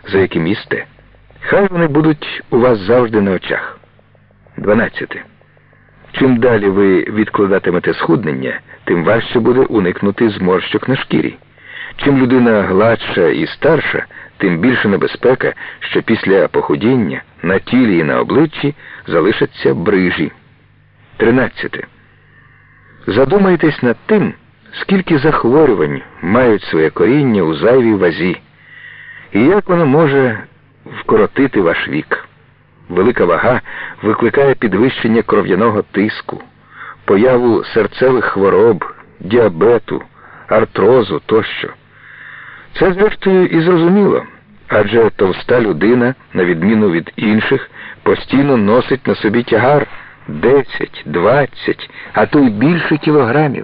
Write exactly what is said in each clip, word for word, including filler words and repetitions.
за яким їсте. Хай вони будуть у вас завжди на очах. дванадцяте. Чим далі ви відкладатимете схуднення, тим важче буде уникнути зморщок на шкірі. Чим людина гладша і старша, тим більше небезпека, що після похудіння на тілі і на обличчі залишаться брижі. тринадцяте. Задумайтесь над тим, скільки захворювань мають своє коріння у зайвій вазі, і як воно може вкоротити ваш вік. Велика вага викликає підвищення кров'яного тиску, появу серцевих хвороб, діабету, артрозу тощо. Це, зрештою, і зрозуміло, адже товста людина, на відміну від інших, постійно носить на собі тягар десять, двадцять, а то й більше кілограмів.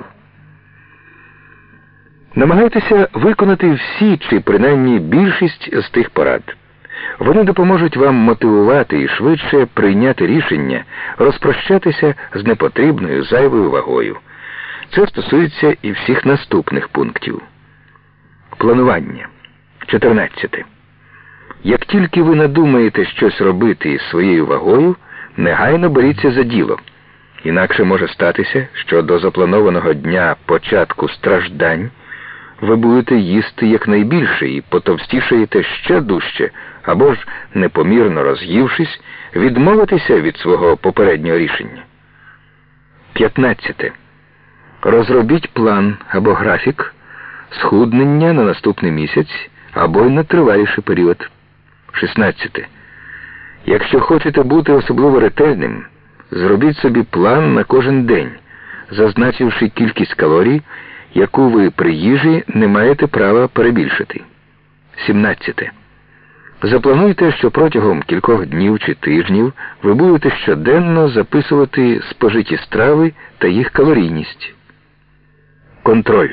Намагайтеся виконати всі, чи принаймні більшість з тих порад. Вони допоможуть вам мотивувати і швидше прийняти рішення розпрощатися з непотрібною зайвою вагою. Це стосується і всіх наступних пунктів. Планування. чотирнадцяте. Як тільки ви надумаєте щось робити із своєю вагою, негайно беріться за діло. Інакше може статися, що до запланованого дня початку страждань ви будете їсти якнайбільше і потовстішаєте ще дужче, або ж, непомірно роз'ївшись, відмовитися від свого попереднього рішення. п'ятнадцяте. Розробіть план або графік схуднення на наступний місяць або й на триваліший період. шістнадцяте. Якщо хочете бути особливо ретельним, зробіть собі план на кожен день, зазначивши кількість калорій, яку ви при їжі не маєте права перебільшити. сімнадцяте. Заплануйте, що протягом кількох днів чи тижнів ви будете щоденно записувати спожиті страви та їх калорійність. Контроль.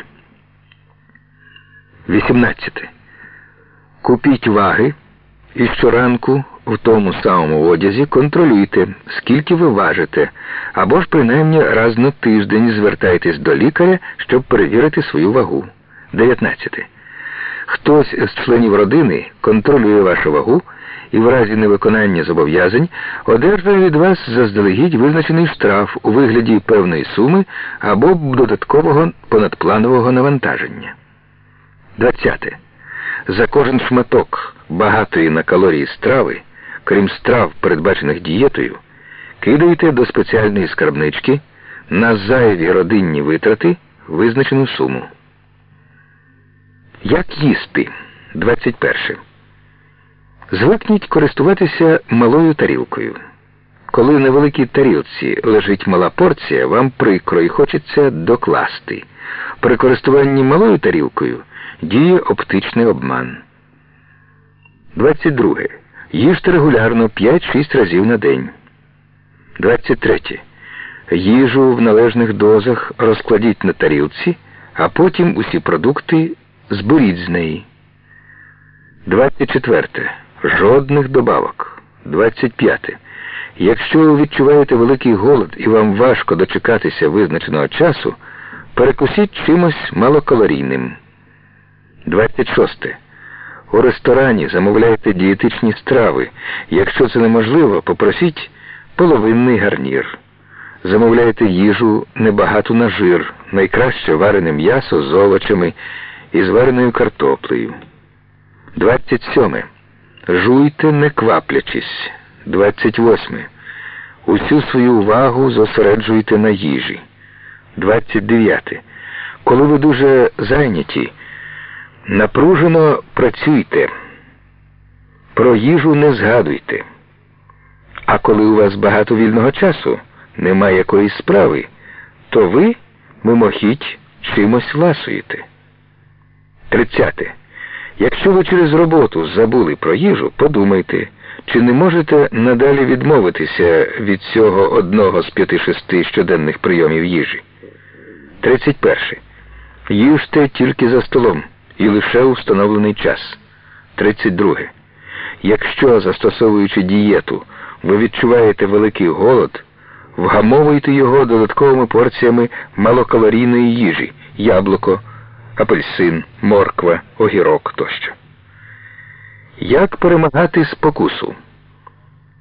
вісімнадцяте. Купіть ваги і щоранку в тому самому одязі контролюйте, скільки ви важите, або ж принаймні раз на тиждень звертайтесь до лікаря, щоб перевірити свою вагу. дев'ятнадцяте. Хтось з членів родини контролює вашу вагу і в разі невиконання зобов'язань одержує від вас заздалегідь визначений штраф у вигляді певної суми або додаткового понадпланового навантаження. двадцяте. За кожен шматок багатої на калорії страви, крім страв, передбачених дієтою, кидайте до спеціальної скарбнички на зайві родинні витрати визначену суму. Як їсти? двадцять перше. Звикніть користуватися малою тарілкою. Коли на великій тарілці лежить мала порція, вам прикро і хочеться докласти. При користуванні малою тарілкою діє оптичний обман. двадцять друге. Їжте регулярно п'ять-шість разів на день. двадцять третє. Їжу в належних дозах розкладіть на тарілці, а потім усі продукти зберіть з неї. двадцять четверте. Жодних добавок. двадцять п'яте. Якщо ви відчуваєте великий голод і вам важко дочекатися визначеного часу, перекусіть чимось малокалорійним. двадцять шосте. У ресторані замовляйте дієтичні страви. Якщо це неможливо, попросіть половинний гарнір. Замовляйте їжу небагату на жир, найкраще варене м'ясо з овочами і з вареною картоплею. двадцять сьоме. Жуйте, не кваплячись. двадцять восьме. Усю свою увагу зосереджуйте на їжі. двадцять дев'яте. Коли ви дуже зайняті, напружено працюйте. Про їжу не згадуйте. А коли у вас багато вільного часу, немає якоїсь справи, то ви мимохідь чимось ласуєте. тридцяте. Якщо ви через роботу забули про їжу, подумайте, чи не можете надалі відмовитися від цього одного з п'яти-шести щоденних прийомів їжі. тридцять перше. Їжте тільки за столом і лише у встановлений час. тридцять друге. Якщо, застосовуючи дієту, ви відчуваєте великий голод, вгамовуйте його додатковими порціями малокалорійної їжі – яблуко, апельсин, морква, огірок тощо. Як перемагати спокусу?